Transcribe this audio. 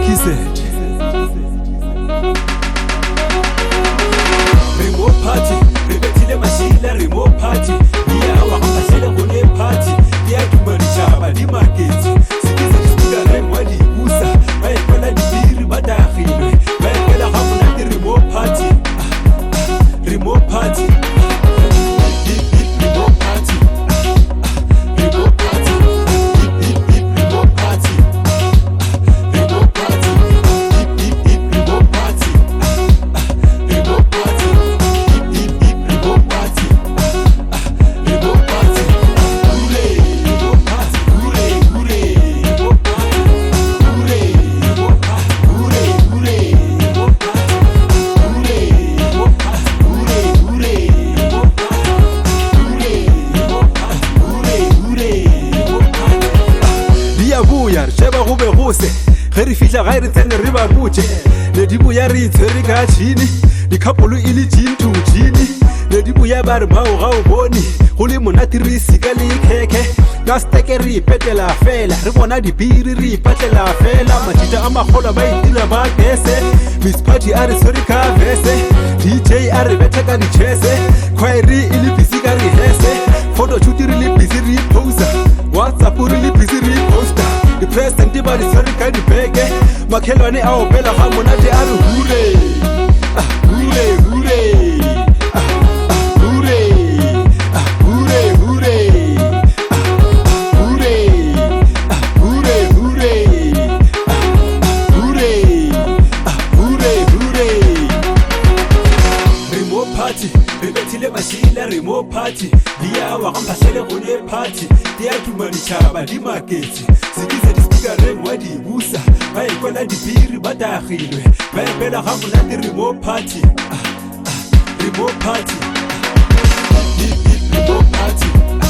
Kizet. Remote party, rebetile mashila remote party. Dia wakambashele kone party. Dia tumanisha di market. Sikize dispiga remwa di usa. Bae kwela di biri badahilwe. Bae kwela hamuna di remote party. Remote party. Remote party. Remote party. Remote party. Remote party. Remote party. Remote party. Remote party. Remote party. Hooray! Remote party. Hooray! Hooray! Remote party. Hooray! Remote party. Hooray! Hooray! Remote party. Hooray! Remote party. Hooray! Hooray! Remote party. Hooray! Remote party. Hooray! Hooray! Remote party. Diabuya sheba go be go se ge re fihla ga re tsene re ba botse le dibuya re itshwere ka tšhini dikgapolo e le gin to gin le dibuya ba re bao ga o bone go le monate re sika le khekhe ka steke re ipetela fela re bona dibiri re ipatlela fela matšhita a magolo ba itira ba kese Miss Party a re tshwere ka vese DJ a re betha ka ditšhese khwaere e le busy ka rehese photoshoot re le busy re posa WhatsApp re le busy re posta di-president ba di tshwere ka dibeke makhelwane a opela ga monate a re hure hure hure hure hure hure hure hure hure hure hure hure remote party rebetile mashila remote party dia wakambashele kone party dia tumanishaba di market sikize dispiga remwa di busa bae kwela dibiri badahilwe bae bela hamuna di remote party remote party remote party